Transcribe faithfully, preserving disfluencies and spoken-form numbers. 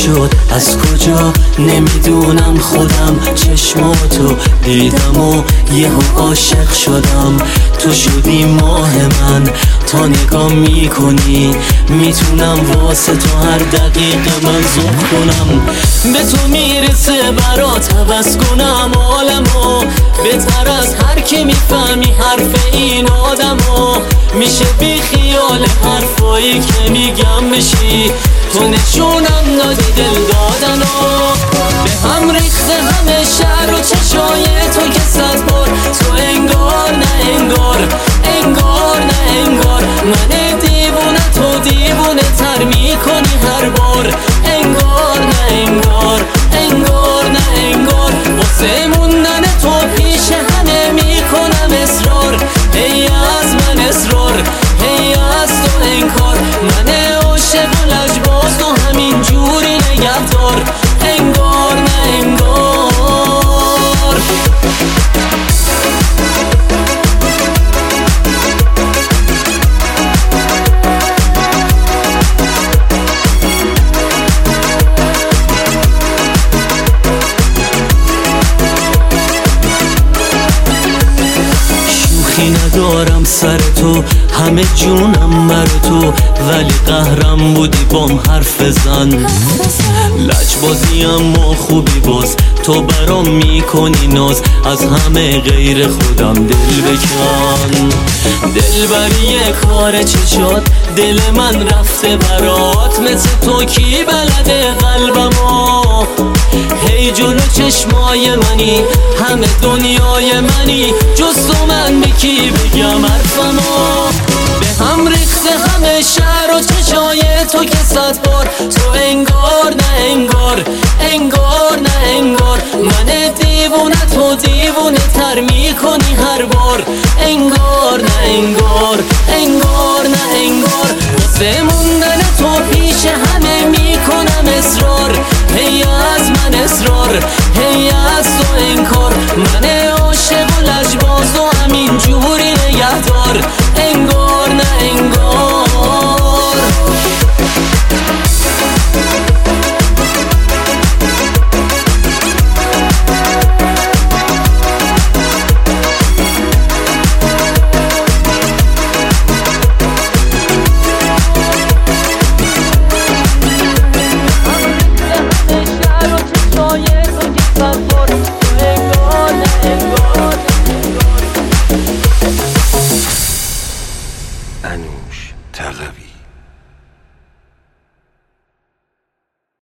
شد از کجا نمیدونم، خودم چشماتو دیدم و یهو عاشق شدم. تو شدی ماه من، تا نگاه میکنی میتونم واسه تو هر دقیقه من ذوق کنم. به تو میرسه برات عوض کنم عالمو، بهتر از هر کی میفهمی حرف این آدمو. میشه بی خیال حرفایی که میگم بشی، تو نشونم دادی دل دادنو. به هم ریخته همه شهر و چشای تو که صد بار، تو انگار نه انگار، انگار نه انگار. من دیوونه تو دیوونه تر میکنی هر بار، انگار نه انگار، انگار نه انگار. واسه موندن تو پیش همه میکنم اصرار، هی از من اصرار، هی از تو انکار. من عاشق و لجباز و همین جوری نگهدار، انگار نه انگار. شوخی ندارم سر تو، همه جونم مر تو، ولی قهرم بودی بام حرف بزن. لجبازیم و خوبی باز، تو برام میکنی ناز، از همه غیر خودم دل بکن. دل بری کار چشات، دل من رفته برات، مثل تو کی بلده قلبمو. هی جلو چشمای منی، همه دنیای منی، جز تو من به کی بگم حرفمو. به هم ریخته همه شهر و چشای تو که صد بار، تو انگار نه انگار، انگار نه انگار. من دیوونه تو دیوونه تر میکنی هر بار، انگار نه انگار، انگار نه انگار. واسه موندن تو پیش همه میکنم اصرار، هی از من اصرار، هی از تو انکار. من عاشق و لجباز و همین جوری نگهدار، انگار نه انگار. انوش تقوی.